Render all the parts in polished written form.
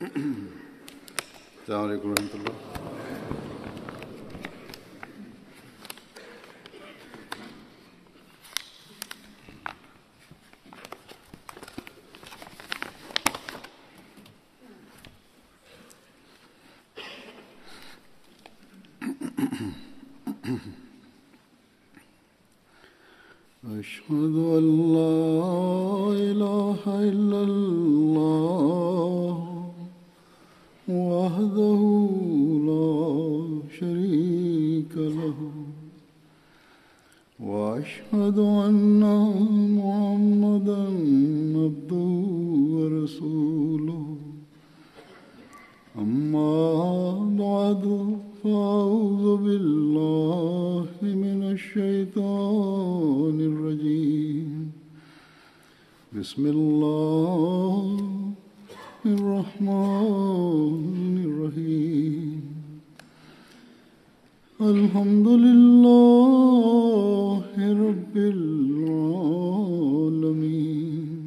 السلام عليكم ورحمة الله. أشهد أن لا إله إلا الله وحده لا شريك له وأشهد أن محمدا عبده ورسوله أما بعد فأعوذ بالله من الشيطان الرجيم بسم الله الرحمن الرحيم الحمد لله رب العالمين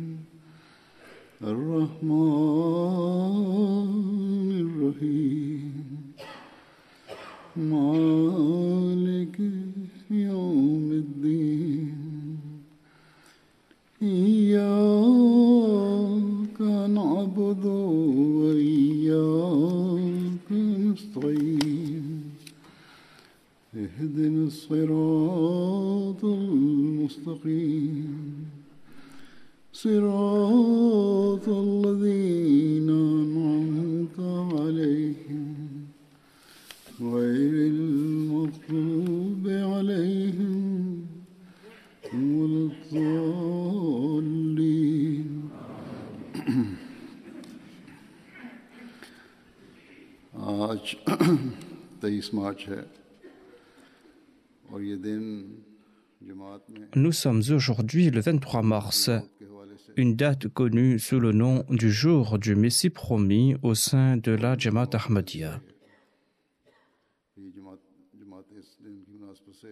الرحمن الرحيم مالك يوم الدين إياك نعبد وإياك نستعين اهدنا الصراط المستقيم صراط الذين أنعمت عليهم غير المغضوب عليهم ولا الضالين. आज 23 मार्च है और ये दिन जमात में Nous sommes aujourd'hui le 23 mars, une date connue sous le nom du jour du Messie promis au sein de la Jamaat Ahmadiyya. ये जमात इस दिन की मुनासबत से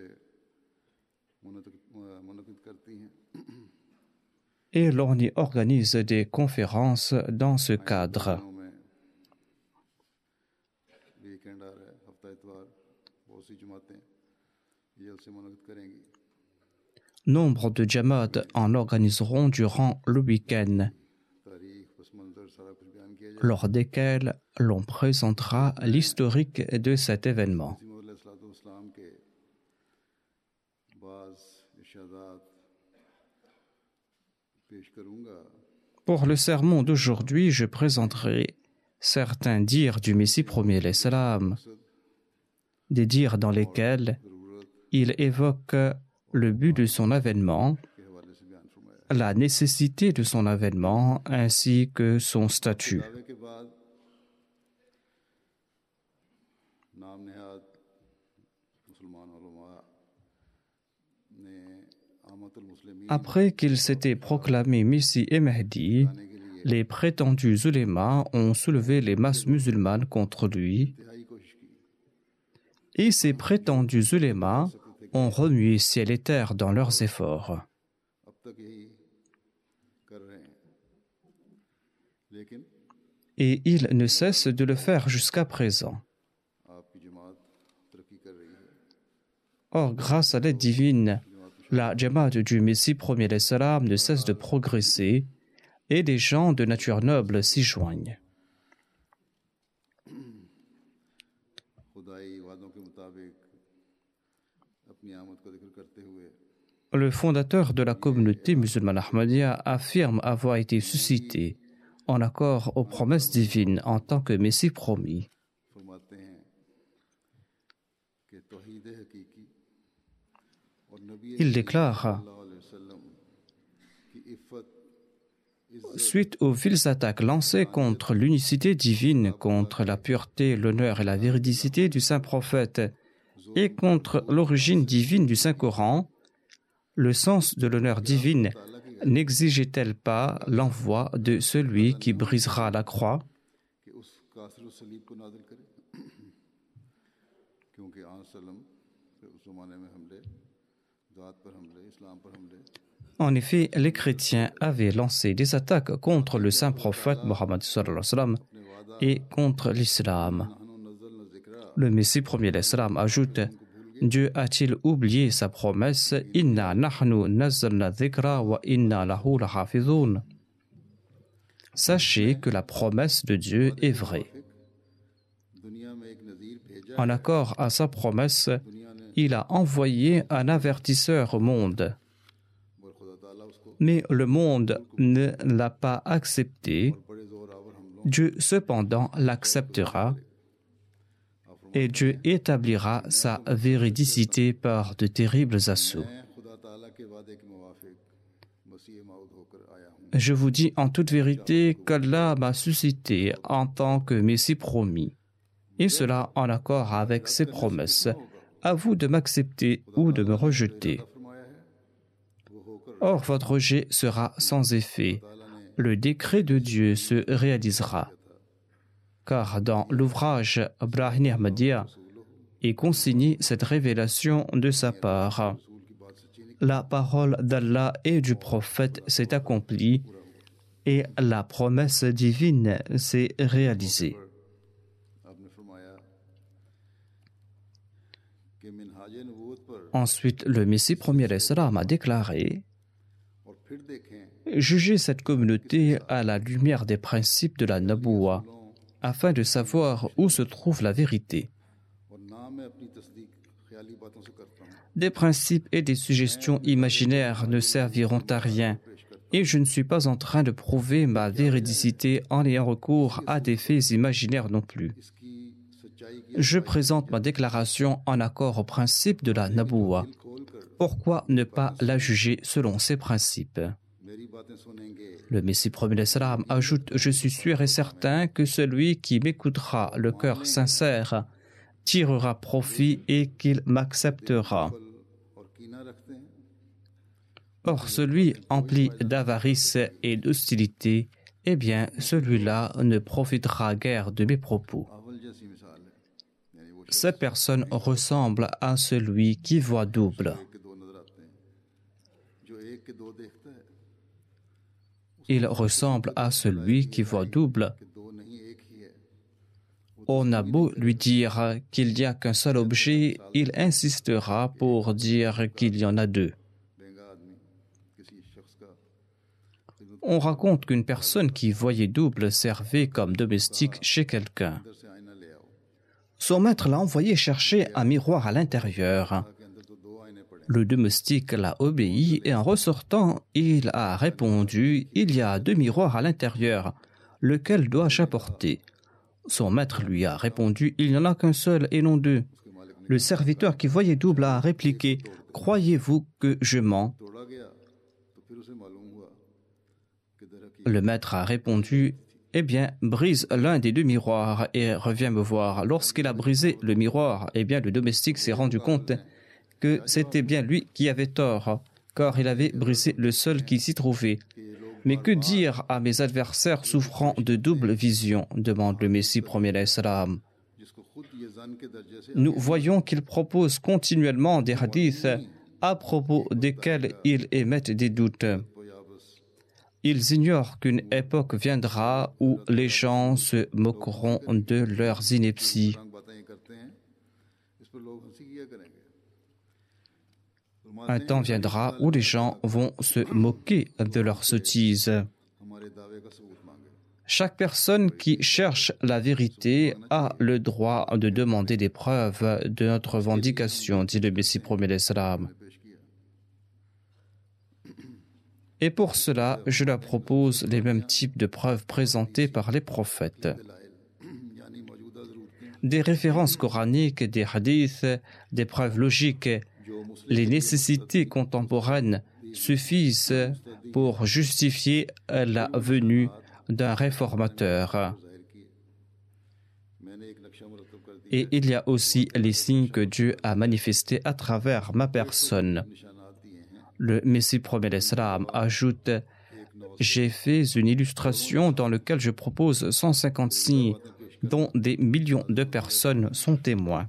मुनक़िद करती हैं Et l'on y organise des conférences dans ce cadre. Weekend आ रहा है हफ्ता इतवार बहुत सी जमातें ये जलसे मुनक़िद करेंगी. Nombre de Jamaat en organiseront durant le week-end, तारीख पस मंज़र सारा कुछ बयान किया जाए. lors desquels l'on présentera l'historique de cet événement. इस्लाम के बाज़ इरशादात पेश करूँगा. Pour le sermon d'aujourd'hui, je présenterai certains dires du Messie premier l'Islam, des dires dans lesquels il évoque le but de son avènement, la nécessité de son avènement ainsi que son statut. Après qu'il s'était proclamé Messie et Mahdi, les prétendus ulémas ont soulevé les masses musulmanes contre lui et ces prétendus ulémas ont remué ciel et terre dans leurs efforts. Et ils ne cessent de le faire jusqu'à présent. Or, grâce à l'aide divine, la Jamaat du Messie premier l'Islam ne cesse de progresser et des gens de nature noble s'y joignent. Le fondateur de la communauté musulmane Ahmadiyya affirme avoir été suscité en accord aux promesses divines en tant que Messie promis. Il déclare: suite aux viles attaques lancées contre l'unicité divine, contre la pureté, l'honneur et la véridicité du saint prophète et contre l'origine divine du Saint-Coran, le sens de l'honneur divine n'exigeait-elle pas l'envoi de celui qui brisera la croix? En effet, les chrétiens avaient lancé des attaques contre le saint prophète Mohammed sallallahu alayhi wa sallam et contre l'islam. Le Messie premier l'islam ajoute: Dieu a-t-il oublié sa promesse? Inna nahnu nazzalna dhikra wa inna lahu lahafizun. Sachez que la promesse de Dieu est vraie. En accord à sa promesse, il a envoyé un avertisseur au monde. Mais le monde ne l'a pas accepté. Dieu cependant l'acceptera et Dieu établira sa véridicité par de terribles assauts. Je vous dis en toute vérité qu'Allah m'a suscité en tant que Messie promis, et cela en accord avec ses promesses. À vous de m'accepter ou de me rejeter. Or, votre rejet sera sans effet. Le décret de Dieu se réalisera. Car dans l'ouvrage Brahini Ahmadiyya est consignée cette révélation de sa part. La parole d'Allah et du prophète s'est accomplie et la promesse divine s'est réalisée. Ensuite, le Messie premier l'Islam a déclaré: Jugez cette communauté à la lumière des principes de la Nabouwa, afin de savoir où se trouve la vérité. Des principes et des suggestions imaginaires ne serviront à rien, et je ne suis pas en train de prouver ma véridicité en ayant recours à des faits imaginaires non plus. Je présente ma déclaration en accord aux principes de la Nabouwa. Pourquoi ne pas la juger selon ces principes? Le Messie premier l'Islam ajoute: Je suis sûr et certain que celui qui m'écoutera le cœur sincère tirera profit et qu'il m'acceptera. Or, celui empli d'avarice et d'hostilité, eh bien, celui-là ne profitera guère de mes propos. Cette personne ressemble à celui qui voit double. Il ressemble à celui qui voit double. On a beau lui dire qu'il n'y a qu'un seul objet, il insistera pour dire qu'il y en a deux. On raconte qu'une personne qui voyait double servait comme domestique chez quelqu'un. Son maître l'a envoyé chercher un miroir à l'intérieur. Le domestique l'a obéi et en ressortant, il a répondu: Il y a deux miroirs à l'intérieur. Lequel dois-je apporter? Son maître lui a répondu: Il n'y en a qu'un seul et non deux. Le serviteur qui voyait double a répliqué: Croyez-vous que je mens? Le maître a répondu: Eh bien, brise l'un des deux miroirs et reviens me voir. Lorsqu'il a brisé le miroir, eh bien, le domestique s'est rendu compte que c'était bien lui qui avait tort, car il avait brisé le seul qui s'y trouvait. Mais que dire à mes adversaires souffrant de double vision? Demande le Messie premier l'Islam. Nous voyons qu'ils proposent continuellement des hadiths à propos desquels ils émettent des doutes. Ils ignorent qu'une époque viendra où les gens se moqueront de leurs inepties. Un temps viendra où les gens vont se moquer de leurs sottises. Chaque personne qui cherche la vérité a le droit de demander des preuves de notre vendication, dit le Messie premier l'Islam. Et pour cela, je leur propose les mêmes types de preuves présentées par les prophètes. Des références coraniques, des hadiths, des preuves logiques. Les nécessités contemporaines suffisent pour justifier la venue d'un réformateur. Et il y a aussi les signes que Dieu a manifestés à travers ma personne. Le Messie premier l'Islam ajoute: J'ai fait une illustration dans laquelle je propose 150 signes dont des millions de personnes sont témoins.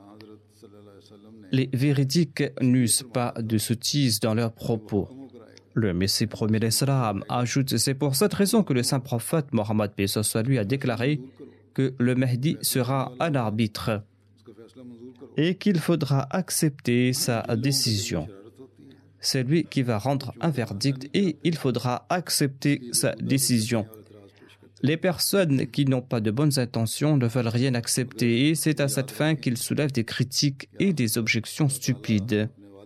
Les véridiques n'usent pas de sottises dans leurs propos. Le Messie premier l'Islam ajoute: c'est pour cette raison que le saint prophète Mohammed paix soit lui a déclaré que le Mahdi sera un arbitre et qu'il faudra accepter sa décision. C'est lui qui va rendre un verdict et il faudra accepter sa décision. Les personnes qui n'ont pas de bonnes intentions ne veulent rien accepter et c'est à cette fin qu'ils soulèvent des critiques et des objections stupides.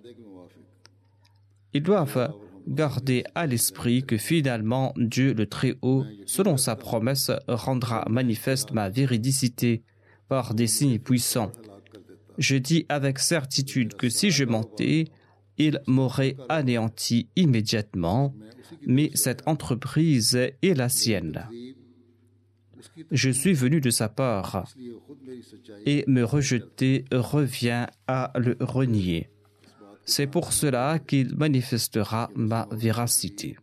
Ils doivent garder à l'esprit que finalement Dieu le Très-Haut, selon sa promesse, rendra manifeste ma véridicité par des signes puissants. Je dis avec certitude que si je mentais, il m'aurait anéanti immédiatement, mais cette entreprise est la sienne. Je suis venu de sa part, et me rejeter revient à le renier. C'est pour cela qu'il manifestera ma véracité.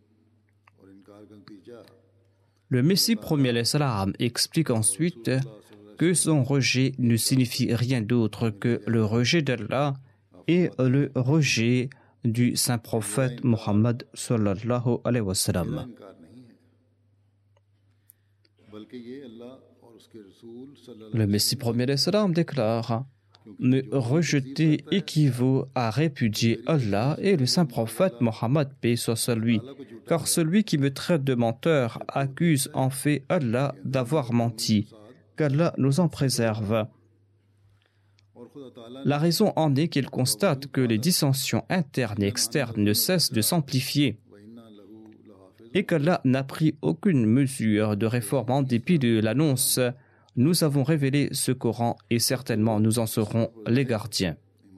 Le Messie premier l'Islam explique ensuite que son rejet ne signifie rien d'autre que le rejet d'Allah et le rejet du saint prophète Mohammed sallallahu alayhi wa sallam. Le Messie premier l'Islam déclare: me rejeter équivaut à répudier Allah et le saint prophète Mohammed paix soit sur lui, car celui qui me traite de menteur accuse en fait Allah d'avoir menti. Qu'Allah nous en préserve. La raison en est qu'il constate que les dissensions internes et externes ne cessent de s'amplifier et qu'Allah n'a pris aucune mesure de réforme en dépit de l'annonce: nous avons révélé ce Coran et certainement nous en serons les gardiens.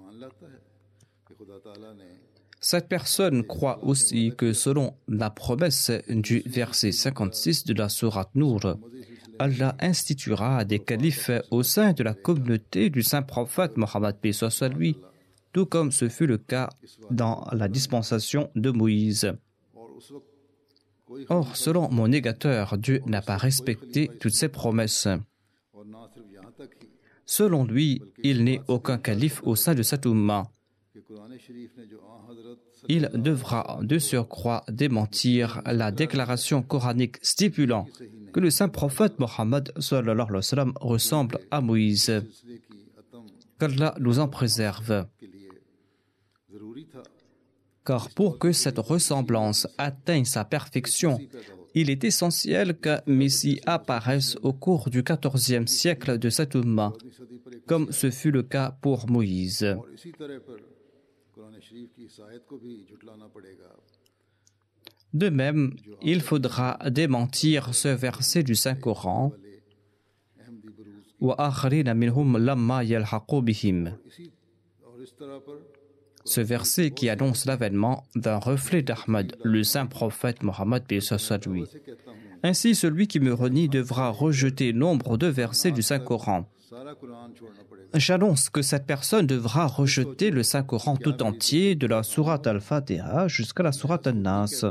Cette personne croit aussi que selon la promesse du verset 56 de la sourate Nour, Allah instituera des califes au sein de la communauté du saint prophète Mohammed paix soit lui, tout comme ce fut le cas dans la dispensation de Moïse. Or, selon mon négateur, Dieu n'a pas respecté toutes ses promesses. Selon lui, il n'est aucun calife au sein de cette Ummah. Il devra de surcroît démentir la déclaration coranique stipulant que le saint prophète Mohammed sallallahu alayhi wa sallam ressemble à Moïse. Qu'Allah nous en préserve. Car pour que cette ressemblance atteigne sa perfection, il est essentiel qu'un Messie apparaisse au cours du XIVe siècle de cette Ummah, comme ce fut le cas pour Moïse. De même, il faudra démentir ce verset du Saint-Coran: وَآخَرِينَ مِنْهُمْ لَمَّا يَلْحَقُوا بِهِمْ. Ce verset qui annonce l'avènement d'un reflet d'Ahmad, le saint prophète Mohammed paix soit lui. Ainsi, celui qui me renie devra rejeter nombre de versets du Saint-Coran. J'annonce que cette personne devra rejeter le Saint-Coran tout entier, de la sourate Al-Fatiha jusqu'à la sourate An-Nas.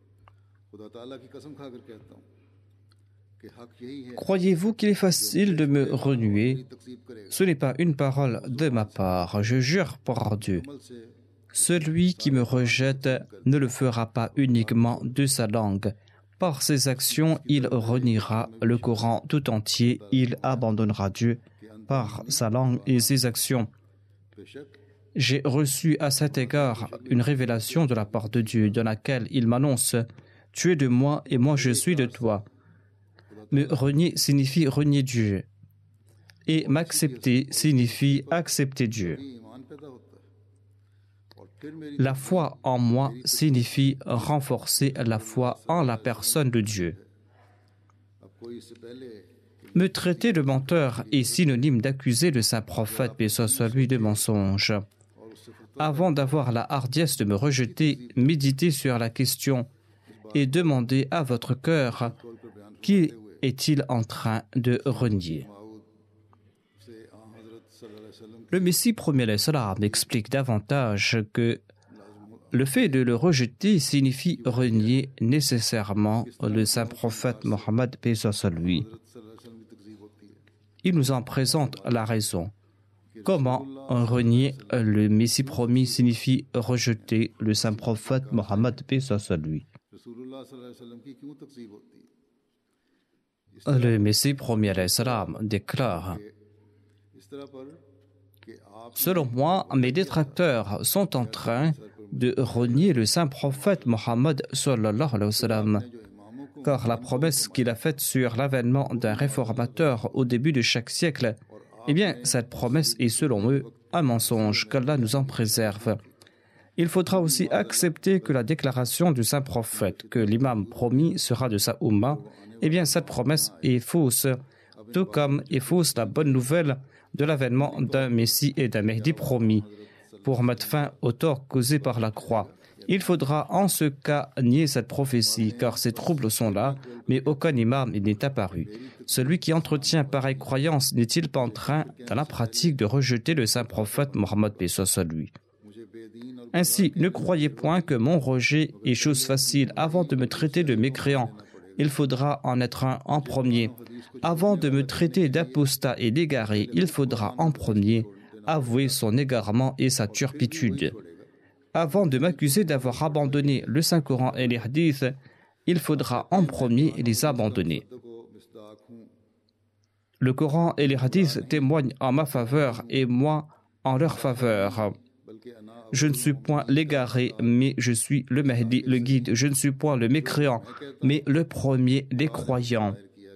Croyez-vous qu'il est facile de me renier? Ce n'est pas une parole de ma part, je jure par Dieu. Celui qui me rejette ne le fera pas uniquement de sa langue. Par ses actions, il reniera le Coran tout entier, il abandonnera Dieu par sa langue et ses actions. J'ai reçu à cet égard une révélation de la part de Dieu dans laquelle il m'annonce: tu es de moi et moi je suis de toi. Me renier signifie renier Dieu et m'accepter signifie accepter Dieu. La foi en moi signifie renforcer la foi en la personne de Dieu. Me traiter de menteur est synonyme d'accuser le saint prophète paix soit lui de mensonge. Avant d'avoir la hardiesse de me rejeter, méditez sur la question et demandez à votre cœur: qui est-il en train de renier? Le Messie premier l'Islam explique davantage que le fait de le rejeter signifie renier nécessairement le saint prophète Mohammed paix soit lui. Il nous en présente la raison. Comment renier le Messie promis signifie rejeter le saint prophète Mohammed, paix soit sur lui. Le Messie promis alayhi salam déclare: selon moi, mes détracteurs sont en train de renier le saint prophète Mohammed sallallahu alayhi wa sallam, car la promesse qu'il a faite sur l'avènement d'un réformateur au début de chaque siècle, eh bien, cette promesse est selon eux un mensonge, qu'Allah nous en préserve. Il faudra aussi accepter que la déclaration du saint prophète que l'imam promis sera de sa Ummah, eh bien, cette promesse est fausse, tout comme est fausse la bonne nouvelle de l'avènement d'un Messie et d'un Mehdi promis. Pour mettre fin au tort causé par la croix, il faudra en ce cas nier cette prophétie, car ces troubles sont là, mais aucun imam n'est apparu. Celui qui entretient pareille croyance n'est-il pas en train, dans la pratique, de rejeter le saint prophète Mohammed paix soit sur lui? Ainsi, ne croyez point que mon rejet est chose facile. Avant de me traiter de mécréant, il faudra en être un en premier. Avant de me traiter d'apostat et d'égaré, il faudra en premier avouer son égarement et sa turpitude. Avant de m'accuser d'avoir abandonné le Saint-Coran et les hadiths, il faudra en premier les abandonner. Le Coran et les hadiths témoignent en ma faveur et moi en leur faveur. Je ne suis point l'égaré, mais je suis le Mahdi, le guide. Je ne suis point le mécréant, mais le premier des croyants.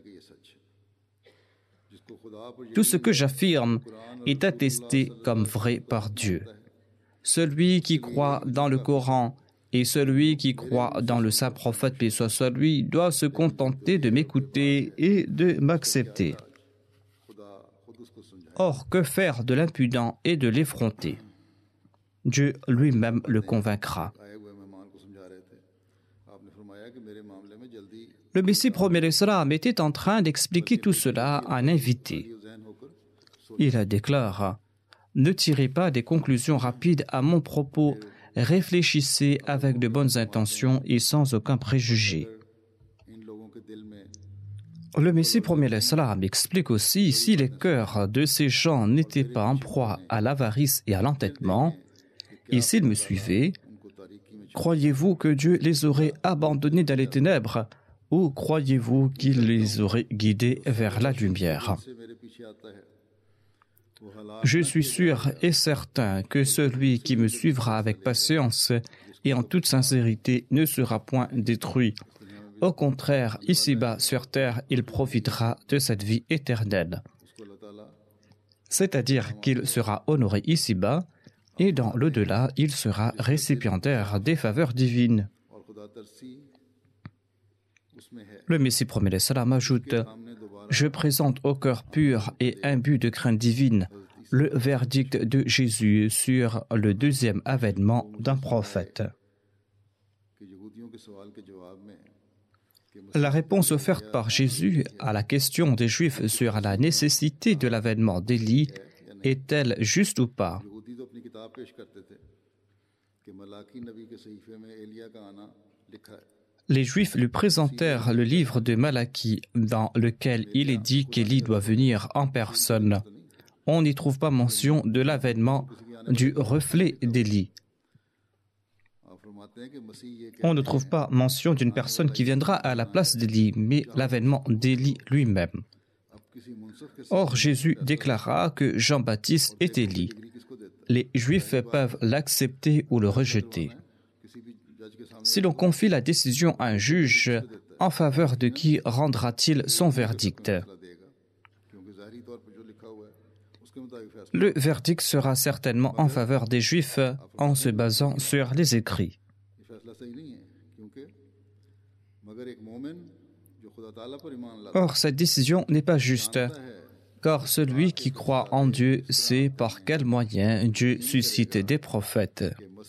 Tout ce que j'affirme est attesté comme vrai par Dieu. Celui qui croit dans le Coran et celui qui croit dans le saint prophète, paix soit sur lui, doit se contenter de m'écouter et de m'accepter. Or, que faire de l'impudent et de l'effronté? Dieu lui-même le convaincra. Le Messie premier l'Islam était en train d'expliquer tout cela à un invité. Il déclare: ne tirez pas des conclusions rapides à mon propos, réfléchissez avec de bonnes intentions et sans aucun préjugé. Le Messie premier l'Islam explique aussi: si les cœurs de ces gens n'étaient pas en proie à l'avarice et à l'entêtement, et s'ils me suivaient, croyez-vous que Dieu les aurait abandonnés dans les ténèbres, ou croyez-vous qu'il les aurait guidés vers la lumière? Je suis sûr et certain que celui qui me suivra avec patience et en toute sincérité ne sera point détruit. Au contraire, ici-bas sur terre, il profitera de cette vie éternelle. C'est-à-dire qu'il sera honoré ici-bas, et dans l'au-delà, il sera récipiendaire des faveurs divines. Le Messie premier l'Islam ajoute: je présente au cœur pur et imbu de crainte divine le verdict de Jésus sur le deuxième avènement d'un prophète. La réponse offerte par Jésus à la question des Juifs sur la nécessité de l'avènement d'Élie est-elle juste ou pas? Les Juifs lui présentèrent le livre de Malachie dans lequel il est dit qu'Élie doit venir en personne. On n'y trouve pas mention de l'avènement du reflet d'Élie. On ne trouve pas mention d'une personne qui viendra à la place d'Élie, mais l'avènement d'Élie lui-même. Or, Jésus déclara que Jean-Baptiste est Élie. Les Juifs peuvent l'accepter ou le rejeter. Si l'on confie la décision à un juge, en faveur de qui rendra-t-il son verdict? Le verdict sera certainement en faveur des Juifs en se basant sur les écrits. Or, cette décision n'est pas juste, car celui qui croit en Dieu sait par quels moyens Dieu suscite des prophètes.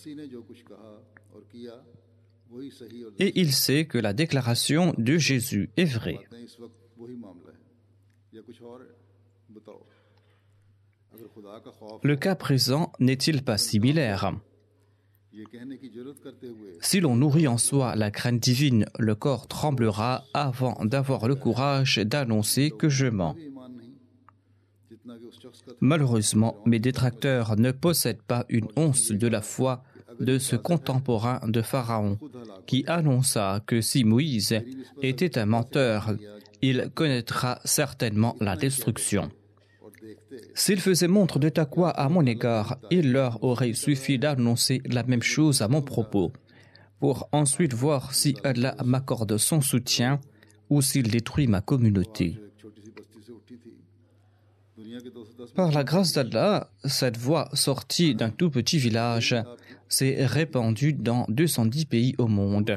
Et il sait que la déclaration de Jésus est vraie. Le cas présent n'est-il pas similaire? Si l'on nourrit en soi la crainte divine, le corps tremblera avant d'avoir le courage d'annoncer que je mens. Malheureusement, mes détracteurs ne possèdent pas une once de la foi de ce contemporain de Pharaon, qui annonça que si Moïse était un menteur, il connaîtra certainement la destruction. S'il faisait montre de taqwa à mon égard, il leur aurait suffi d'annoncer la même chose à mon propos, pour ensuite voir si Allah m'accorde son soutien ou s'il détruit ma communauté. Par la grâce d'Allah, cette voix sortie d'un tout petit village s'est répandue dans 210 pays au monde.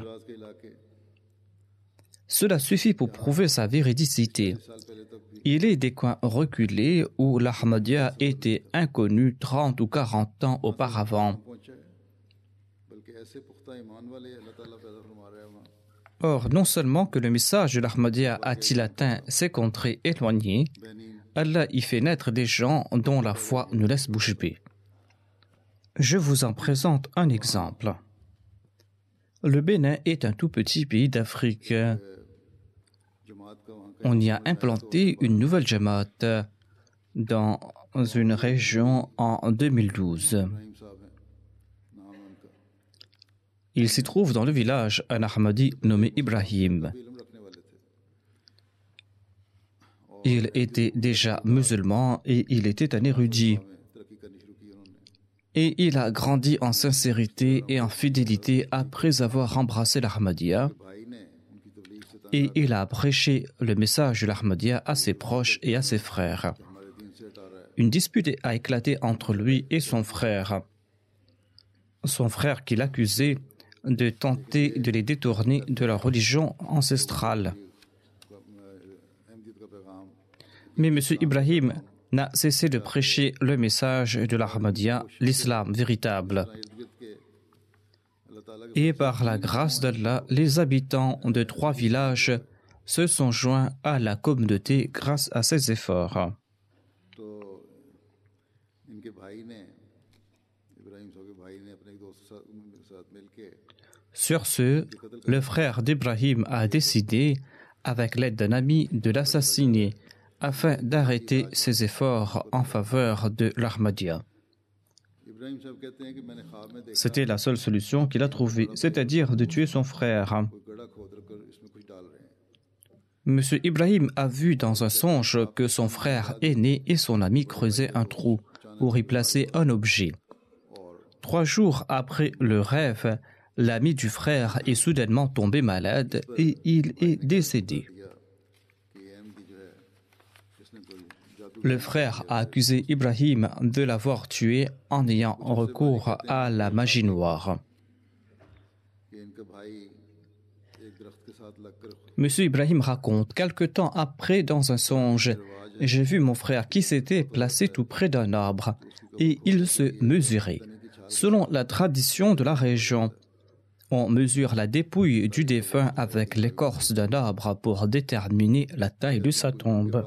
Cela suffit pour prouver sa véridicité. Il est des coins reculés où l'Ahmadiyya était inconnue 30 ou 40 ans auparavant. Or, non seulement que le message de l'Ahmadiyya a-t-il atteint ces contrées éloignées, Allah y fait naître des gens dont la foi nous laisse bouche bée. Je vous en présente un exemple. Le Bénin est un tout petit pays d'Afrique. On y a implanté une nouvelle Jamaat dans une région en 2012. Il s'y trouve dans le village un Ahmadi nommé Ibrahim. Il était déjà musulman et il était un érudit. Et il a grandi en sincérité et en fidélité après avoir embrassé l'Ahmadiyya. Et il a prêché le message de l'Ahmadiyya à ses proches et à ses frères. Une dispute a éclaté entre lui et son frère. Son frère qui l'accusait de tenter de les détourner de leur religion ancestrale. Mais M. Ibrahim n'a cessé de prêcher le message de l'Ahmadiyya, l'islam véritable. Et par la grâce d'Allah, les habitants de 3 villages se sont joints à la communauté grâce à ses efforts. Sur ce, le frère d'Ibrahim a décidé, avec l'aide d'un ami, de l'assassiner afin d'arrêter ses efforts en faveur de l'Ahmadiyya. C'était la seule solution qu'il a trouvée, c'est-à-dire de tuer son frère. M. Ibrahim a vu dans un songe que son frère aîné et son ami creusaient un trou pour y placer un objet. 3 jours après le rêve, l'ami du frère est soudainement tombé malade et il est décédé. Le frère a accusé Ibrahim de l'avoir tué en ayant recours à la magie noire. Monsieur Ibrahim raconte, quelque temps après, dans un songe, j'ai vu mon frère qui s'était placé tout près d'un arbre et il se mesurait. Selon la tradition de la région, on mesure la dépouille du défunt avec l'écorce d'un arbre pour déterminer la taille de sa tombe.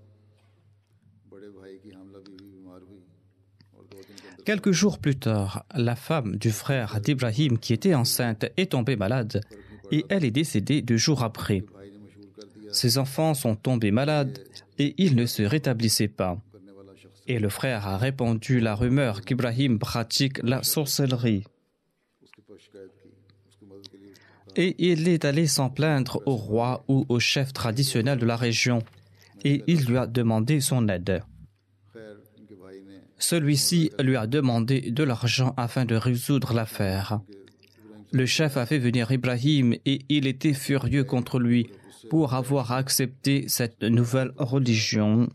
Quelques jours plus tard, la femme du frère d'Ibrahim qui était enceinte est tombée malade et elle est décédée 2 jours après. Ses enfants sont tombés malades et ils ne se rétablissaient pas. Et le frère a répandu la rumeur qu'Ibrahim pratique la sorcellerie. Et il est allé s'en plaindre au roi ou au chef traditionnel de la région et il lui a demandé son aide. Celui-ci lui a demandé de l'argent afin de résoudre l'affaire. Le chef a fait venir Ibrahim et il était furieux contre lui pour avoir accepté cette nouvelle religion.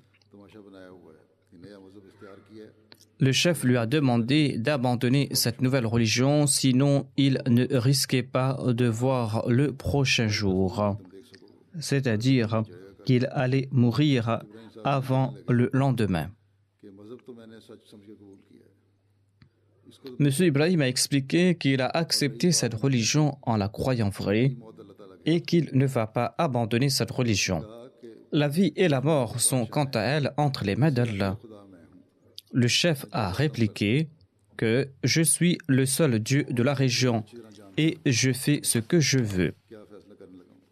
Le chef lui a demandé d'abandonner cette nouvelle religion, sinon il ne risquait pas de voir le prochain jour. C'est-à-dire qu'il allait mourir avant le lendemain. Monsieur Ibrahim a expliqué qu'il a accepté cette religion en la croyant vraie et qu'il ne va pas abandonner cette religion. La vie et la mort sont quant à elles entre les mains d'Allah. Le chef a répliqué que « Je suis le seul Dieu de la région et je fais ce que je veux ».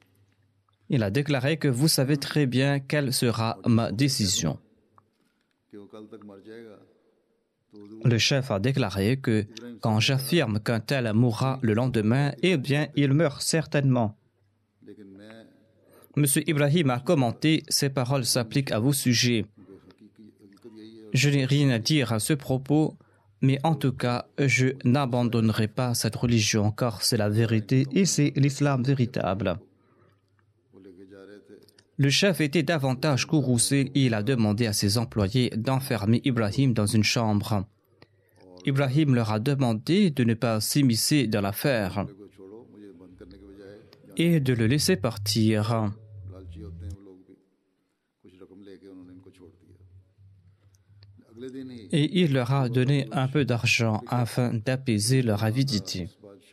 Il a déclaré que « Vous savez très bien quelle sera ma décision ». Le chef a déclaré que quand j'affirme qu'un tel mourra le lendemain, eh bien, il meurt certainement. Monsieur Ibrahim a commenté, ces paroles s'appliquent à vos sujets. Je n'ai rien à dire à ce propos, mais en tout cas, je n'abandonnerai pas cette religion car c'est la vérité et c'est l'islam véritable. Le chef était davantage courroucé et il a demandé à ses employés d'enfermer Ibrahim dans une chambre. Ibrahim leur a demandé de ne pas s'immiscer dans l'affaire et de le laisser partir. Et il leur a donné un peu d'argent afin d'apaiser leur avidité.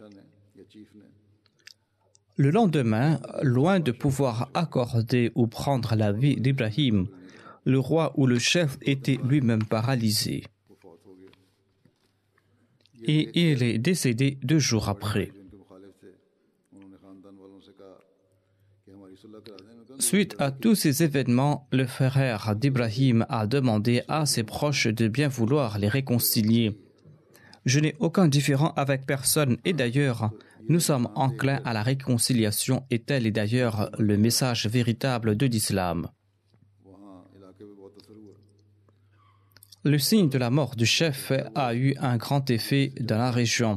Le lendemain, loin de pouvoir accorder ou prendre la vie d'Ibrahim, le roi ou le chef était lui-même paralysé. Et il est décédé 2 jours après. Suite à tous ces événements, le frère d'Ibrahim a demandé à ses proches de bien vouloir les réconcilier. Je n'ai aucun différend avec personne et d'ailleurs, nous sommes enclins à la réconciliation et tel est d'ailleurs le message véritable de l'islam. Le signe de la mort du chef a eu un grand effet dans la région.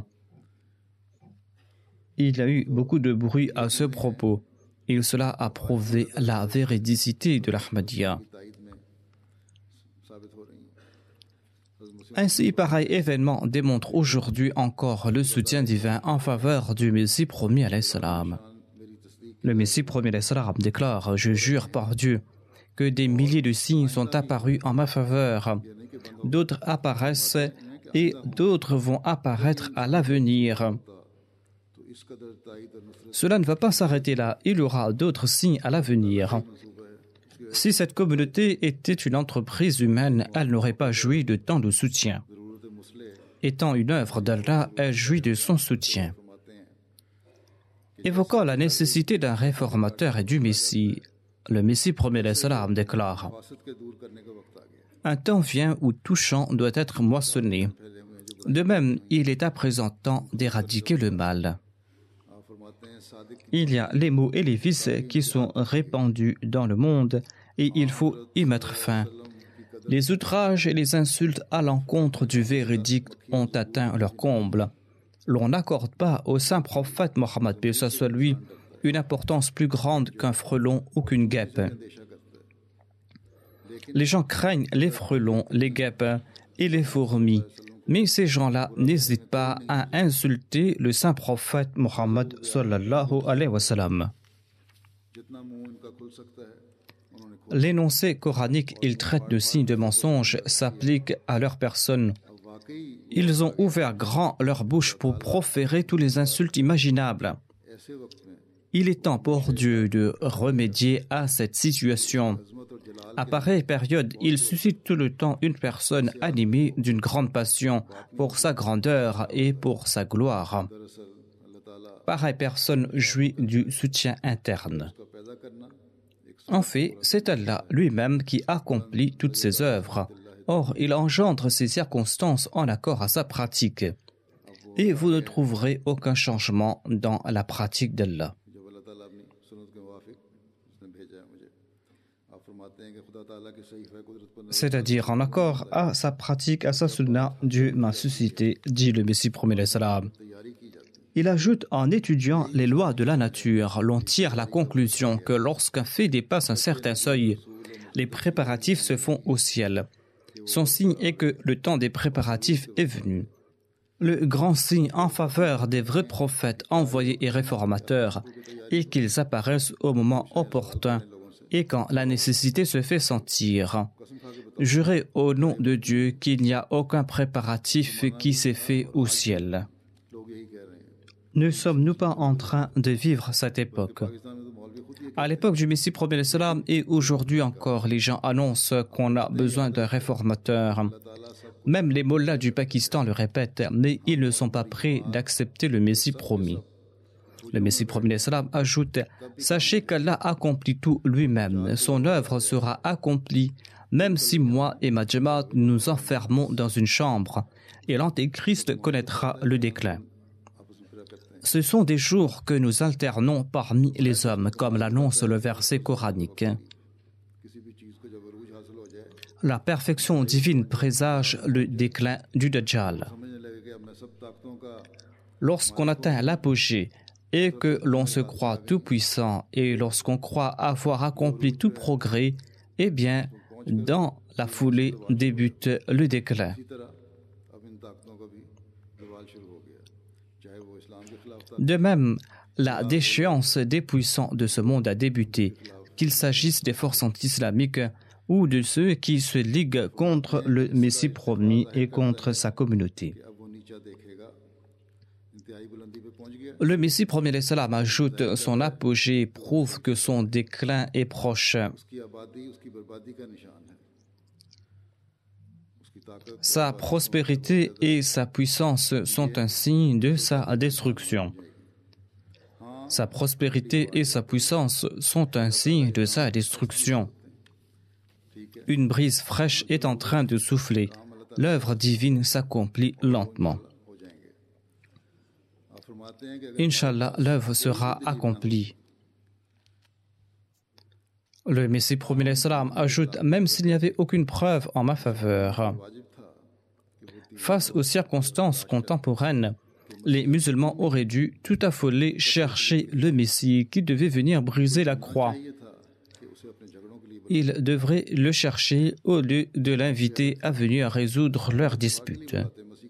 Il y a eu beaucoup de bruit à ce propos et cela a prouvé la véridicité de l'Ahmadiyya. Ainsi, pareil événement démontre aujourd'hui encore le soutien divin en faveur du Messie promis alayhi salam. Le Messie promis alayhi salam déclare « Je jure par Dieu que des milliers de signes sont apparus en ma faveur. D'autres apparaissent et d'autres vont apparaître à l'avenir. Cela ne va pas s'arrêter là, il y aura d'autres signes à l'avenir. Si cette communauté était une entreprise humaine, elle n'aurait pas joui de tant de soutien. Étant une œuvre d'Allah, elle jouit de son soutien. » Évoquant la nécessité d'un réformateur et du Messie, le Messie promis alayhi salam déclare « Un temps vient où tout champ doit être moissonné. De même, il est à présent temps d'éradiquer le mal. » Il y a les maux et les vices qui sont répandus dans le monde et il faut y mettre fin. Les outrages et les insultes à l'encontre du véridique ont atteint leur comble. L'on n'accorde pas au saint prophète Mohammed, paix soit lui, une importance plus grande qu'un frelon ou qu'une guêpe. Les gens craignent les frelons, les guêpes et les fourmis. Mais ces gens-là n'hésitent pas à insulter le saint prophète Mohammed sallallahu alayhi wa sallam. L'énoncé coranique, ils traitent de signes de mensonge, s'applique à leur personne. Ils ont ouvert grand leur bouche pour proférer tous les insultes imaginables. Il est temps pour Dieu de remédier à cette situation. À pareille période, il suscite tout le temps une personne animée d'une grande passion pour sa grandeur et pour sa gloire. Pareille personne jouit du soutien interne. En fait, c'est Allah lui-même qui accomplit toutes ses œuvres. Or, il engendre ces circonstances en accord à sa pratique. Et vous ne trouverez aucun changement dans la pratique d'Allah. C'est-à-dire en accord à sa pratique, à sa sunna, Dieu m'a suscité, dit le Messie promis alayhi salam. Il ajoute, en étudiant les lois de la nature, l'on tire la conclusion que lorsqu'un fait dépasse un certain seuil, les préparatifs se font au ciel. Son signe est que le temps des préparatifs est venu. Le grand signe en faveur des vrais prophètes envoyés et réformateurs est qu'ils apparaissent au moment opportun et quand la nécessité se fait sentir. Jurez au nom de Dieu qu'il n'y a aucun préparatif qui s'est fait au ciel. Ne sommes-nous pas en train de vivre cette époque? À l'époque du Messie promis alayhi salam et aujourd'hui encore, les gens annoncent qu'on a besoin d'un réformateur. Même les mollahs du Pakistan le répètent, mais ils ne sont pas prêts d'accepter le Messie promis. Le Messie promis alayhi salam ajoute « Sachez qu'Allah accomplit tout lui-même. Son œuvre sera accomplie même si moi et ma Jamaat nous enfermons dans une chambre, et l'Antéchrist connaîtra le déclin. Ce sont des jours que nous alternons parmi les hommes, comme l'annonce le verset coranique. La perfection divine présage le déclin du Dajjal. Lorsqu'on atteint l'apogée et que l'on se croit tout-puissant et lorsqu'on croit avoir accompli tout progrès, eh bien, dans la foulée débute le déclin. De même, la déchéance des puissants de ce monde a débuté, qu'il s'agisse des forces anti-islamiques ou de ceux qui se liguent contre le Messie promis et contre sa communauté. Le Messie promis salam ajoute son apogée prouve que son déclin est proche. Sa prospérité et sa puissance sont un signe de sa destruction. Sa prospérité et sa puissance sont un signe de sa destruction. Une brise fraîche est en train de souffler. L'œuvre divine s'accomplit lentement. Inch'Allah, l'œuvre sera accomplie. Le Messie promis salam ajoute, même s'il n'y avait aucune preuve en ma faveur. Face aux circonstances contemporaines, les musulmans auraient dû, tout affolés, chercher le Messie qui devait venir briser la croix. Ils devraient le chercher au lieu de l'inviter à venir résoudre leurs disputes.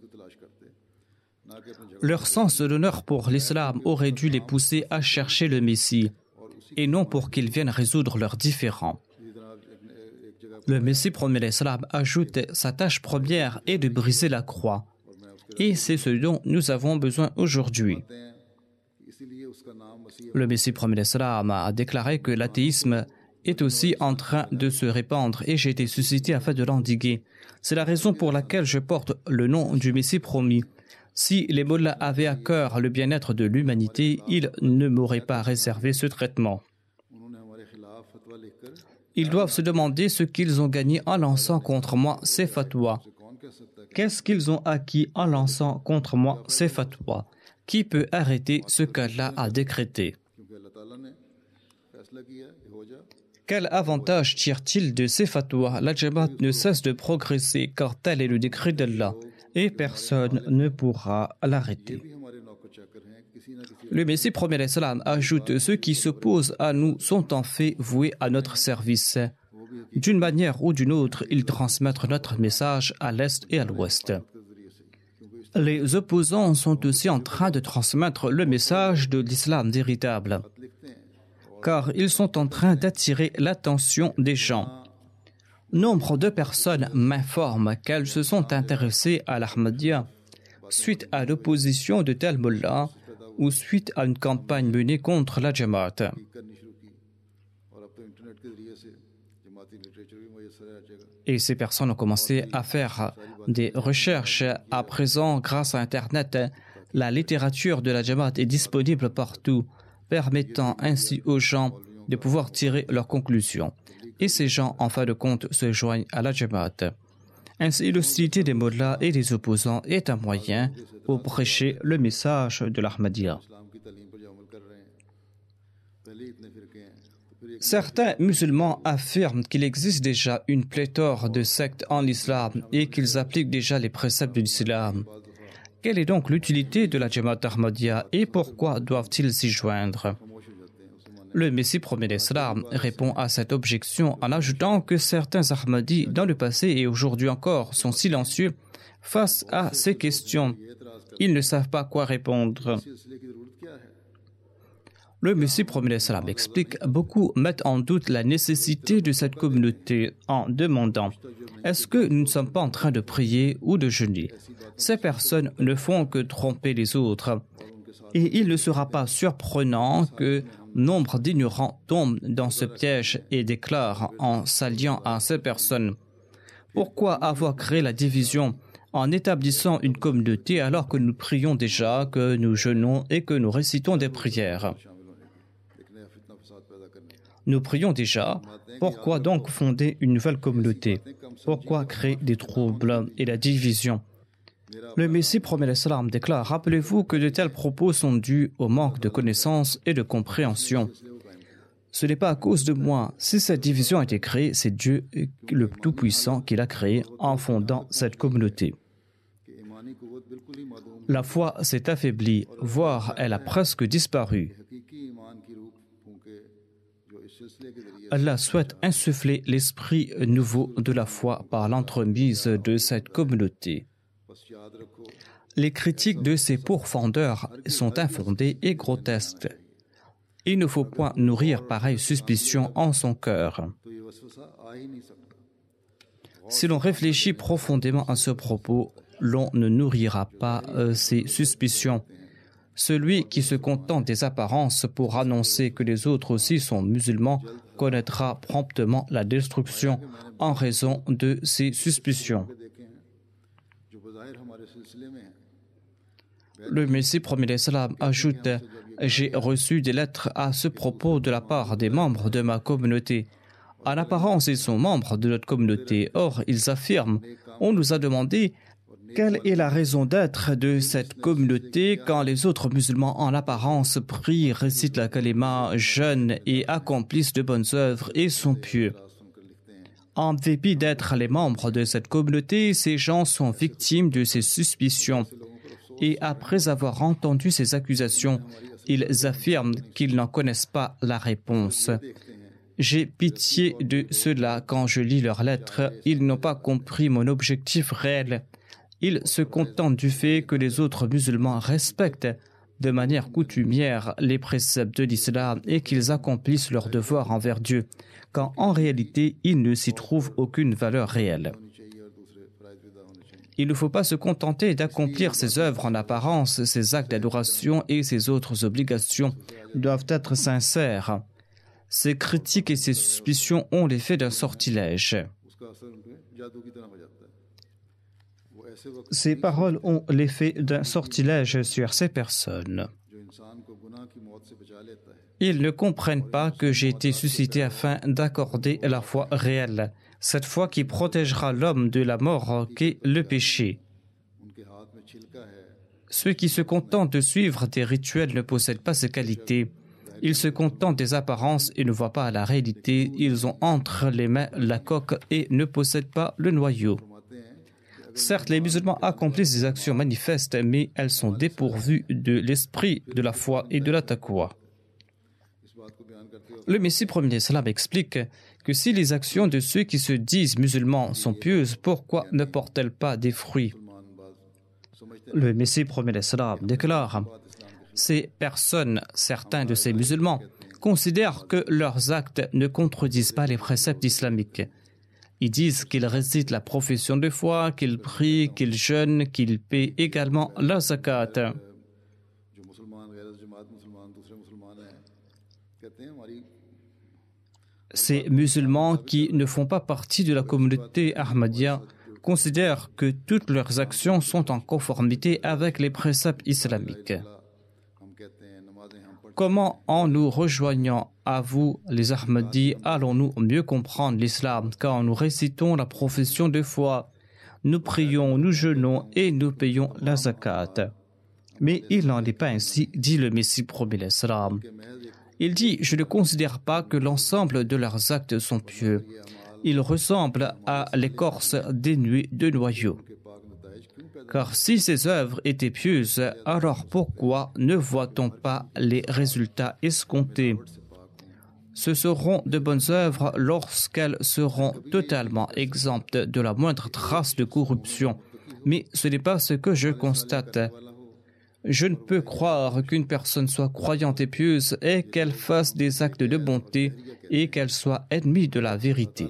Leur sens de l'honneur pour l'islam aurait dû les pousser à chercher le Messie, et non pour qu'ils viennent résoudre leurs différends. Le Messie promis l'islam ajoute sa tâche première est de briser la croix, et c'est ce dont nous avons besoin aujourd'hui. Le Messie promis l'islam a déclaré que l'athéisme est aussi en train de se répandre et j'ai été suscité afin de l'endiguer. C'est la raison pour laquelle je porte le nom du Messie promis. Si les mollahs avaient à cœur le bien-être de l'humanité, ils ne m'auraient pas réservé ce traitement. Ils doivent se demander ce qu'ils ont gagné en lançant contre moi ces fatwas. Qu'est-ce qu'ils ont acquis en lançant contre moi ces fatwas? Qui peut arrêter ce qu'Allah a décrété? Quel avantage tire-t-il de ces fatwas? La Jamaat ne cesse de progresser car tel est le décret d'Allah et personne ne pourra l'arrêter. Le Messie promis l'islam ajoute ceux qui s'opposent à nous sont en fait voués à notre service. D'une manière ou d'une autre, ils transmettent notre message à l'est et à l'ouest. Les opposants sont aussi en train de transmettre le message de l'islam véritable, car ils sont en train d'attirer l'attention des gens. Nombre de personnes m'informent qu'elles se sont intéressées à l'Ahmadiyya suite à l'opposition de tel mullah ou suite à une campagne menée contre la Jamaat. Et ces personnes ont commencé à faire des recherches. À présent, grâce à Internet, la littérature de la Jamaat est disponible partout, permettant ainsi aux gens de pouvoir tirer leurs conclusions. Et ces gens, en fin de compte, se joignent à la Jamaat. Ainsi, l'hostilité des mollahs et des opposants est un moyen pour prêcher le message de l'Ahmadiyya. Certains musulmans affirment qu'il existe déjà une pléthore de sectes en islam et qu'ils appliquent déjà les préceptes de l'islam. Quelle est donc l'utilité de la Jamaat Ahmadiyya et pourquoi doivent-ils s'y joindre? Le Messie promis l'islam répond à cette objection en ajoutant que certains Ahmadis dans le passé et aujourd'hui encore sont silencieux face à ces questions. Ils ne savent pas quoi répondre. Le Messie promis l'islam explique beaucoup mettent en doute la nécessité de cette communauté en demandant est-ce que nous ne sommes pas en train de prier ou de jeûner? Ces personnes ne font que tromper les autres. Et il ne sera pas surprenant que nombre d'ignorants tombent dans ce piège et déclarent en s'alliant à ces personnes. Pourquoi avoir créé la division en établissant une communauté alors que nous prions déjà, que nous jeûnons et que nous récitons des prières? Nous prions déjà. Pourquoi donc fonder une nouvelle communauté? Pourquoi créer des troubles et la division? Le Messie promet l'Islam déclare: rappelez-vous que de tels propos sont dus au manque de connaissance et de compréhension. Ce n'est pas à cause de moi. Si cette division a été créée, c'est Dieu le Tout-Puissant qui l'a créée en fondant cette communauté. La foi s'est affaiblie, voire elle a presque disparu. Allah souhaite insuffler l'esprit nouveau de la foi par l'entremise de cette communauté. Les critiques de ses pourfendeurs sont infondées et grotesques. Il ne faut point nourrir pareille suspicion en son cœur. Si l'on réfléchit profondément à ce propos, l'on ne nourrira pas ces suspicions. Celui qui se contente des apparences pour annoncer que les autres aussi sont musulmans connaîtra promptement la destruction en raison de ces suspicions. Le Messie promet l'Islam ajoute: j'ai reçu des lettres à ce propos de la part des membres de ma communauté. En apparence, ils sont membres de notre communauté. Or, ils affirment: on nous a demandé quelle est la raison d'être de cette communauté quand les autres musulmans en apparence prient, récitent la kalima, jeûnent et accomplissent de bonnes œuvres et sont pieux. En dépit d'être les membres de cette communauté, ces gens sont victimes de ces suspicions. Et après avoir entendu ces accusations, ils affirment qu'ils n'en connaissent pas la réponse. J'ai pitié de ceux-là quand je lis leurs lettres. Ils n'ont pas compris mon objectif réel. Ils se contentent du fait que les autres musulmans respectent de manière coutumière les préceptes de l'islam et qu'ils accomplissent leurs devoirs envers Dieu, quand en réalité, il ne s'y trouve aucune valeur réelle. Il ne faut pas se contenter d'accomplir ses œuvres en apparence, ses actes d'adoration et ses autres obligations doivent être sincères. Ces critiques et ces suspicions ont l'effet d'un sortilège. Ces paroles ont l'effet d'un sortilège sur ces personnes. Ils ne comprennent pas que j'ai été suscité afin d'accorder la foi réelle, cette foi qui protégera l'homme de la mort qu'est le péché. Ceux qui se contentent de suivre des rituels ne possèdent pas ces qualités. Ils se contentent des apparences et ne voient pas la réalité. Ils ont entre les mains la coque et ne possèdent pas le noyau. Certes, les musulmans accomplissent des actions manifestes, mais elles sont dépourvues de l'esprit, de la foi et de la taqwa. Le Messie promet l'Islam explique que si les actions de ceux qui se disent musulmans sont pieuses, pourquoi ne portent-elles pas des fruits? Le Messie promet l'Islam déclare: ces personnes, certains de ces musulmans, considèrent que leurs actes ne contredisent pas les préceptes islamiques. Ils disent qu'ils récitent la profession de foi, qu'ils prient, qu'ils jeûnent, qu'ils paient également la zakat. Ces musulmans qui ne font pas partie de la communauté Ahmadiyya considèrent que toutes leurs actions sont en conformité avec les préceptes islamiques. Comment, en nous rejoignant à vous, les Ahmadis, allons-nous mieux comprendre l'islam quand nous récitons la profession de foi, nous prions, nous jeûnons et nous payons la zakat? Mais il n'en est pas ainsi, dit le Messie promet l'Islam. Il dit: je ne considère pas que l'ensemble de leurs actes sont pieux. Ils ressemblent à l'écorce dénuée de noyaux. Car si ces œuvres étaient pieuses, alors pourquoi ne voit-on pas les résultats escomptés? Ce seront de bonnes œuvres lorsqu'elles seront totalement exemptes de la moindre trace de corruption. Mais ce n'est pas ce que je constate. Je ne peux croire qu'une personne soit croyante et pieuse et qu'elle fasse des actes de bonté et qu'elle soit ennemie de la vérité.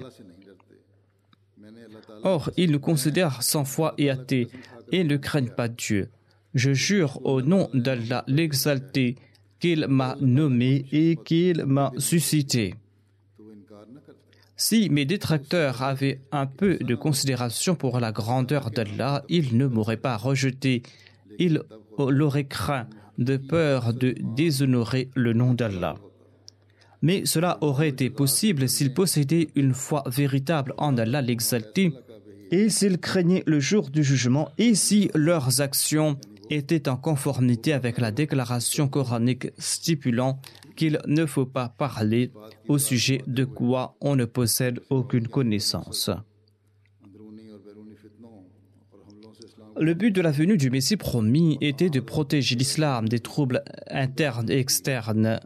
Or, ils nous considèrent sans foi et athées et ne craignent pas Dieu. Je jure au nom d'Allah l'exalté qu'il m'a nommé et qu'il m'a suscité. Si mes détracteurs avaient un peu de considération pour la grandeur d'Allah, ils ne m'auraient pas rejeté. Ils l'auraient craint de peur de déshonorer le nom d'Allah. Mais cela aurait été possible s'ils possédaient une foi véritable en Allah l'exalté et s'ils craignaient le jour du jugement et si leurs actions étaient en conformité avec la déclaration coranique stipulant qu'il ne faut pas parler au sujet de quoi on ne possède aucune connaissance. Le but de la venue du Messie promis était de protéger l'islam des troubles internes et externes.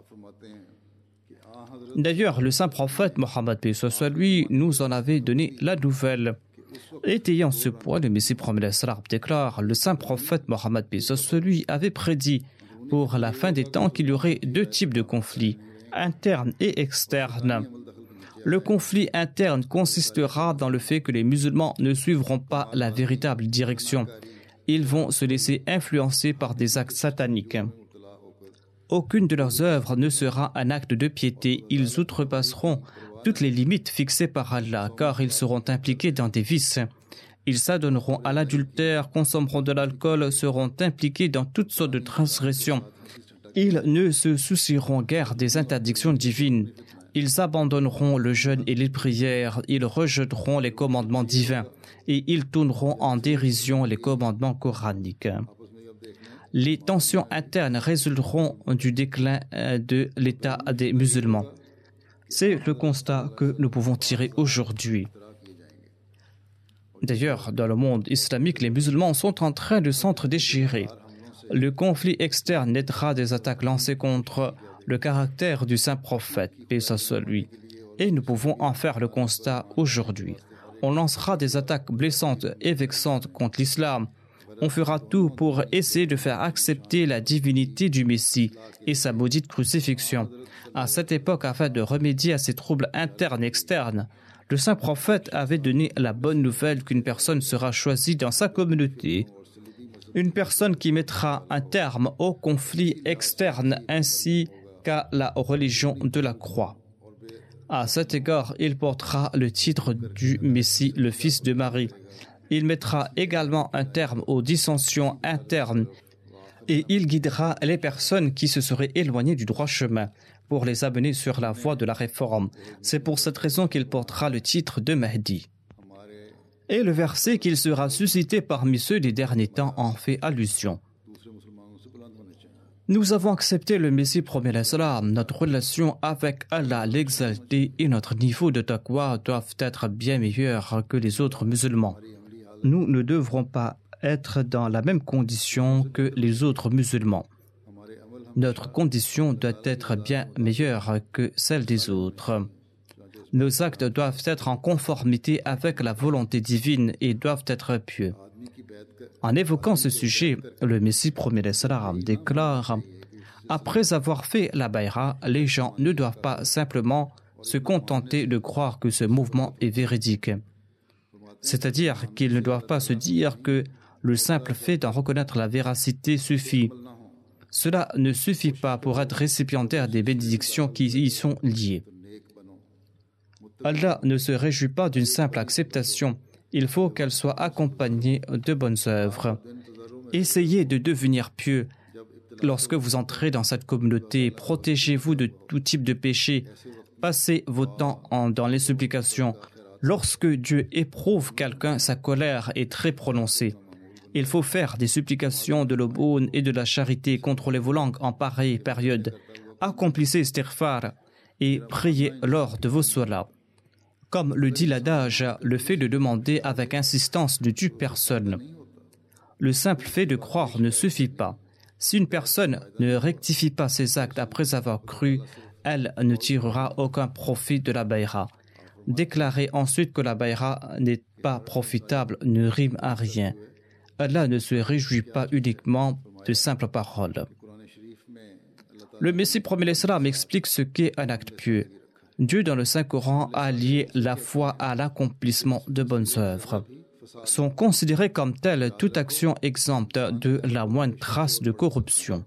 D'ailleurs, le saint prophète Mohammed paix soit lui nous en avait donné la nouvelle. Étayant ce point, le Messie promis déclare: le saint prophète Mohammed paix soit lui avait prédit pour la fin des temps qu'il y aurait deux types de conflits, internes et externes. Le conflit interne consistera dans le fait que les musulmans ne suivront pas la véritable direction. Ils vont se laisser influencer par des actes sataniques. Aucune de leurs œuvres ne sera un acte de piété. Ils outrepasseront toutes les limites fixées par Allah, car ils seront impliqués dans des vices. Ils s'adonneront à l'adultère, consommeront de l'alcool, seront impliqués dans toutes sortes de transgressions. Ils ne se soucieront guère des interdictions divines. Ils abandonneront le jeûne et les prières, ils rejetteront les commandements divins et ils tourneront en dérision les commandements coraniques. Les tensions internes résulteront du déclin de l'état des musulmans. C'est le constat que nous pouvons tirer aujourd'hui. D'ailleurs, dans le monde islamique, les musulmans sont en train de s'entre-déchirer. Le conflit externe naîtra des attaques lancées contre le caractère du saint prophète, paix soit lui, et nous pouvons en faire le constat aujourd'hui. On lancera des attaques blessantes et vexantes contre l'islam. On fera tout pour essayer de faire accepter la divinité du Messie et sa maudite crucifixion. À cette époque, afin de remédier à ces troubles internes et externes, le saint prophète avait donné la bonne nouvelle qu'une personne sera choisie dans sa communauté. Une personne qui mettra un terme au conflit externe ainsi qu'à la religion de la croix. À cet égard, il portera le titre du Messie, le fils de Marie. Il mettra également un terme aux dissensions internes et il guidera les personnes qui se seraient éloignées du droit chemin pour les amener sur la voie de la réforme. C'est pour cette raison qu'il portera le titre de Mahdi. Et le verset qu'il sera suscité parmi ceux des derniers temps en fait allusion. Nous avons accepté le Messie promis l'Islam. Notre relation avec Allah l'exalté et notre niveau de taqwa doivent être bien meilleurs que les autres musulmans. Nous ne devrons pas être dans la même condition que les autres musulmans. Notre condition doit être bien meilleure que celle des autres. Nos actes doivent être en conformité avec la volonté divine et doivent être pieux. En évoquant ce sujet, le Messie promis l'Islam déclare: après avoir fait la bayra, les gens ne doivent pas simplement se contenter de croire que ce mouvement est véridique. C'est-à-dire qu'ils ne doivent pas se dire que le simple fait d'en reconnaître la véracité suffit. Cela ne suffit pas pour être récipiendaire des bénédictions qui y sont liées. Allah ne se réjouit pas d'une simple acceptation. Il faut qu'elle soit accompagnée de bonnes œuvres. Essayez de devenir pieux. Lorsque vous entrez dans cette communauté, protégez-vous de tout type de péché. Passez votre temps dans les supplications. Lorsque Dieu éprouve quelqu'un, sa colère est très prononcée. Il faut faire des supplications de l'aumône et de la charité, contrôlez vos langues en pareille période. Accomplissez istighfar et priez lors de vos salats. Comme le dit l'adage, le fait de demander avec insistance ne tue personne. Le simple fait de croire ne suffit pas. Si une personne ne rectifie pas ses actes après avoir cru, elle ne tirera aucun profit de la bayra. Déclarer ensuite que la bayra n'est pas profitable ne rime à rien. Allah ne se réjouit pas uniquement de simples paroles. Le Messie promis l'Islam explique ce qu'est un acte pieux. Dieu dans le Saint-Coran a lié la foi à l'accomplissement de bonnes œuvres. Sont considérées comme telles toute action exempte de la moindre trace de corruption.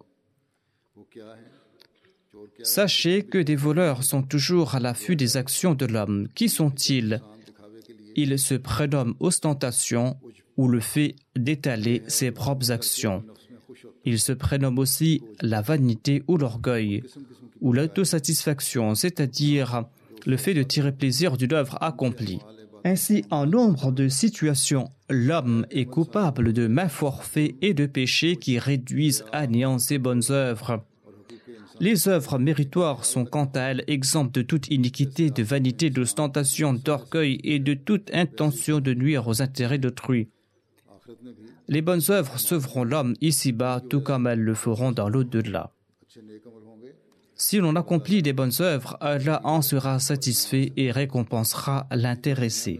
Sachez que des voleurs sont toujours à l'affût des actions de l'homme. Qui sont-ils? Ils se prénomment ostentation ou le fait d'étaler ses propres actions. Ils se prénomment aussi la vanité ou l'orgueil. ou l'autosatisfaction, c'est-à-dire le fait de tirer plaisir d'une œuvre accomplie. Ainsi, en nombre de situations, l'homme est coupable de maints forfaits et de péchés qui réduisent à néant ses bonnes œuvres. Les œuvres méritoires sont quant à elles exemptes de toute iniquité, de vanité, d'ostentation, d'orgueil et de toute intention de nuire aux intérêts d'autrui. Les bonnes œuvres sauveront l'homme ici-bas, tout comme elles le feront dans l'au-delà. Si l'on accomplit des bonnes œuvres, Allah en sera satisfait et récompensera l'intéressé.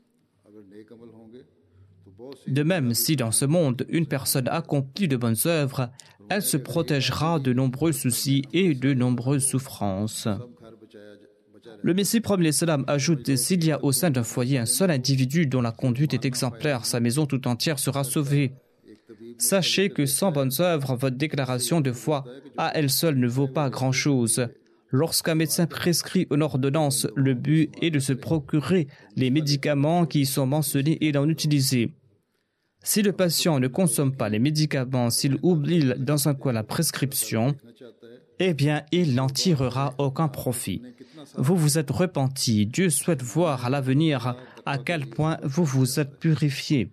De même, si dans ce monde, une personne accomplit de bonnes œuvres, elle se protégera de nombreux soucis et de nombreuses souffrances. Le Messie prophète sallam ajoute: s'il y a au sein d'un foyer un seul individu dont la conduite est exemplaire, sa maison tout entière sera sauvée. Sachez que sans bonnes œuvres, votre déclaration de foi à elle seule ne vaut pas grand-chose. Lorsqu'un médecin prescrit une ordonnance, le but est de se procurer les médicaments qui y sont mentionnés et d'en utiliser. Si le patient ne consomme pas les médicaments, s'il oublie dans un coin la prescription, eh bien, il n'en tirera aucun profit. Vous vous êtes repenti. Dieu souhaite voir à l'avenir à quel point vous vous êtes purifié.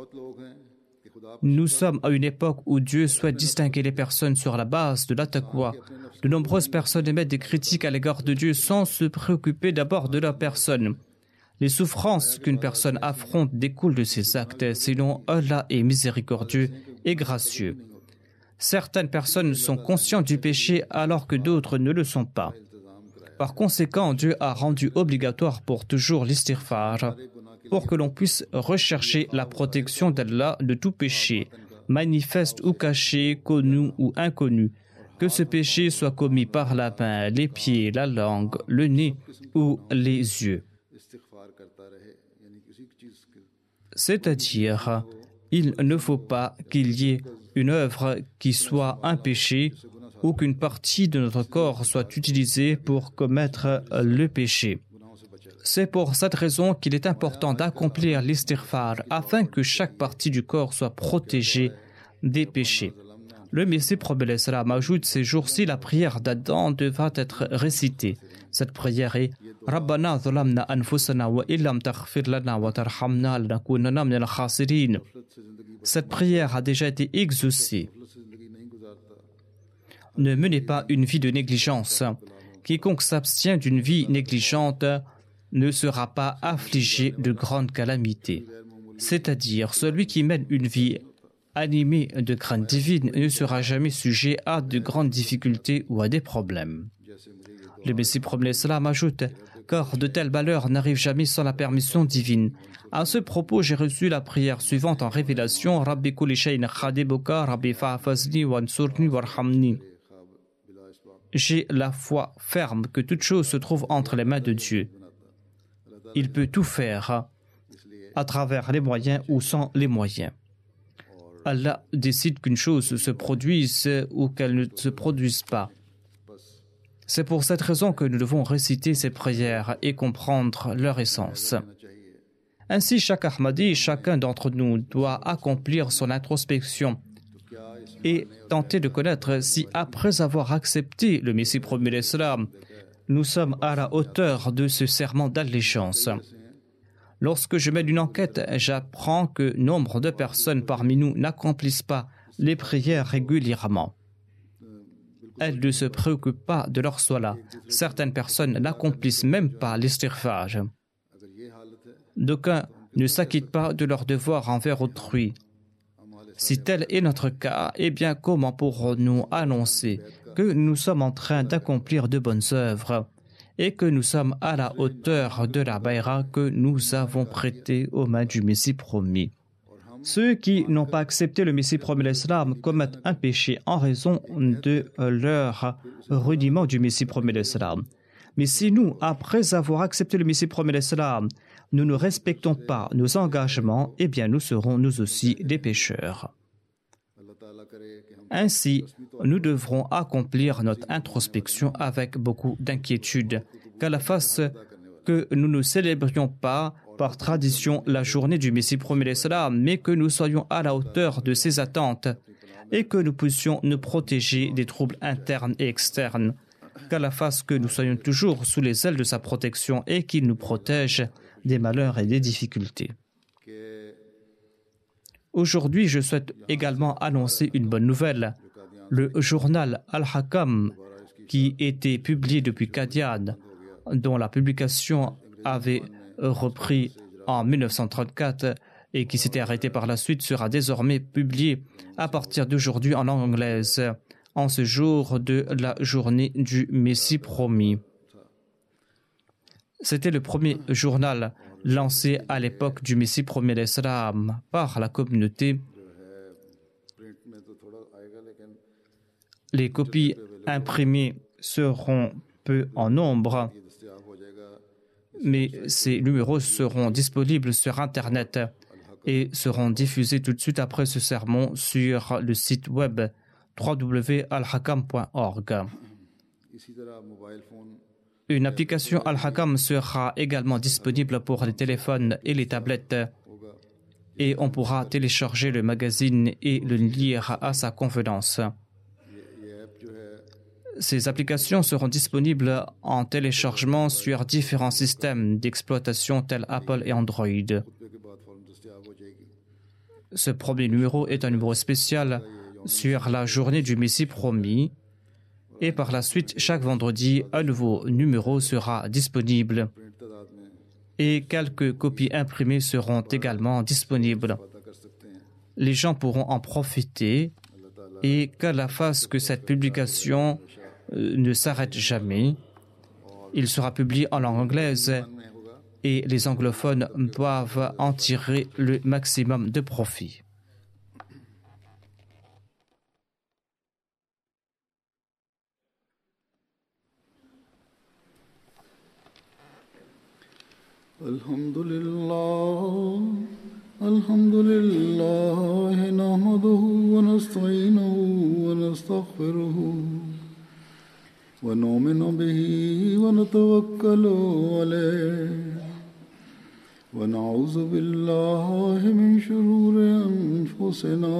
Nous sommes à une époque où Dieu souhaite distinguer les personnes sur la base de la taqwa. De nombreuses personnes émettent des critiques à l'égard de Dieu sans se préoccuper d'abord de leur personne. Les souffrances qu'une personne affronte découlent de ses actes, sinon Allah est miséricordieux et gracieux. Certaines personnes sont conscientes du péché alors que d'autres ne le sont pas. Par conséquent, Dieu a rendu obligatoire pour toujours l'istighfar, pour que l'on puisse rechercher la protection d'Allah de tout péché, manifeste ou caché, connu ou inconnu, que ce péché soit commis par la main, les pieds, la langue, le nez ou les yeux. C'est-à-dire, il ne faut pas qu'il y ait une œuvre qui soit un péché ou qu'une partie de notre corps soit utilisée pour commettre le péché. C'est pour cette raison qu'il est important d'accomplir l'istighfar afin que chaque partie du corps soit protégée des péchés. Le Messie prophète sallam ajoute: ces jours-ci, la prière d'Adam devra être récitée. Cette prière est Rabbana zalamna anfusana wa illam taghfir lana wa tarhamna lanakunanna minal khasirin. Cette prière a déjà été exaucée. Ne menez pas une vie de négligence. Quiconque s'abstient d'une vie négligente ne sera pas affligé de grandes calamités. C'est-à-dire, celui qui mène une vie animée de crainte divine ne sera jamais sujet à de grandes difficultés ou à des problèmes. Le Messie prophète sallam ajoute: car de tels malheurs n'arrivent jamais sans la permission divine. À ce propos, j'ai reçu la prière suivante en révélation: Rabbi kulli shay'in khadibuka, Rabbi fa'fazni wansurni warhamni. J'ai la foi ferme que toute chose se trouve entre les mains de Dieu. Il peut tout faire à travers les moyens ou sans les moyens. Allah décide qu'une chose se produise ou qu'elle ne se produise pas. C'est pour cette raison que nous devons réciter ces prières et comprendre leur essence. Ainsi, chaque Ahmadi, chacun d'entre nous doit accomplir son introspection et tenter de connaître si, après avoir accepté le Messie prophète sallam, nous sommes à la hauteur de ce serment d'allégeance. Lorsque je mène une enquête, j'apprends que nombre de personnes parmi nous n'accomplissent pas les prières régulièrement. Elles ne se préoccupent pas de leur salat. Certaines personnes n'accomplissent même pas l'istighfar. D'aucuns ne s'acquittent pas de leurs devoirs envers autrui. Si tel est notre cas, eh bien comment pourrons-nous annoncer que nous sommes en train d'accomplir de bonnes œuvres et que nous sommes à la hauteur de la baïra que nous avons prêtée aux mains du Messie promis? Ceux qui n'ont pas accepté le Messie promis l'Islam commettent un péché en raison de leur rudiment du Messie promis l'Islam. Mais si nous, après avoir accepté le Messie promis l'Islam, nous ne respectons pas nos engagements, eh bien nous serons nous aussi des pécheurs. Ainsi, nous devrons accomplir notre introspection avec beaucoup d'inquiétude, qu'à la face que nous ne célébrions pas par tradition la journée du Messie promis l'Islam, mais que nous soyons à la hauteur de ses attentes et que nous puissions nous protéger des troubles internes et externes. qu'Allah fasse que nous soyons toujours sous les ailes de sa protection et qu'il nous protège des malheurs et des difficultés. Aujourd'hui, je souhaite également annoncer une bonne nouvelle. Le journal Al-Hakam, qui était publié depuis Qadian, dont la publication avait repris en 1934 et qui s'était arrêté par la suite, sera désormais publié à partir d'aujourd'hui en langue anglaise, en ce jour de la journée du Messie promis. C'était le premier journal lancé à l'époque du Messie promis l'Islam par la communauté. Les copies imprimées seront peu en nombre, mais ces numéros seront disponibles sur Internet et seront diffusés tout de suite après ce sermon sur le site web www.alhakam.org. Une application Al-Hakam sera également disponible pour les téléphones et les tablettes et on pourra télécharger le magazine et le lire à sa convenance. Ces applications seront disponibles en téléchargement sur différents systèmes d'exploitation tels Apple et Android. Ce premier numéro est un numéro spécial sur la journée du Messie promis et par la suite, chaque vendredi, un nouveau numéro sera disponible et quelques copies imprimées seront également disponibles. Les gens pourront en profiter et qu'Allah fasse que cette publication ne s'arrête jamais. Il sera publié en langue anglaise et les anglophones doivent en tirer le maximum de profit. Alhamdulillah, nahmaduhu wa nasta'inuhu wa nastaghfiruhu. ونؤمن به ونتوكل عليه ونعوذ بالله من شرور أنفسنا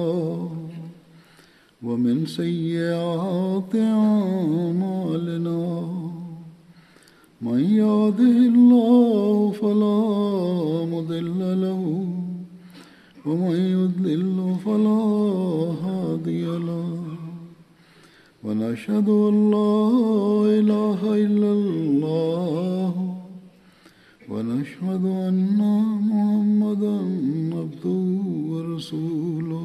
ومن سيئات أعمالنا من يهده الله فلا مضل له ومن يضلل فلا هادي له ونشهد أن لا إله إلا الله ونشهد أن محمدا عبده ورسوله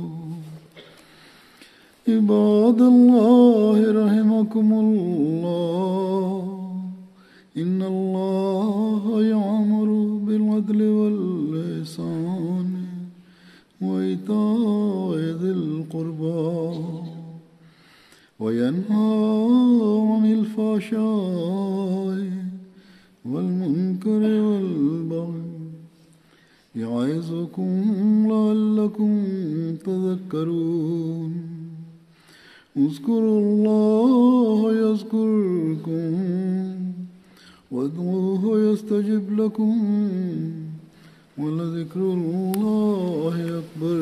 عباد الله رحمكم الله إن الله يأمر بالعدل والإحسان وإيتاء ذي القربى وينهى عن الفحشاء والمنكر والبغي يعظكم لعلكم تذكرون اذكروا الله يذكركم وادعوه يستجب لكم ولذكر الله أكبر.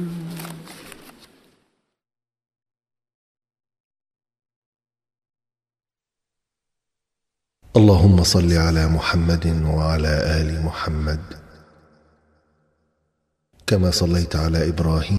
اللهم صل على محمد وعلى آل محمد كما صليت على إبراهيم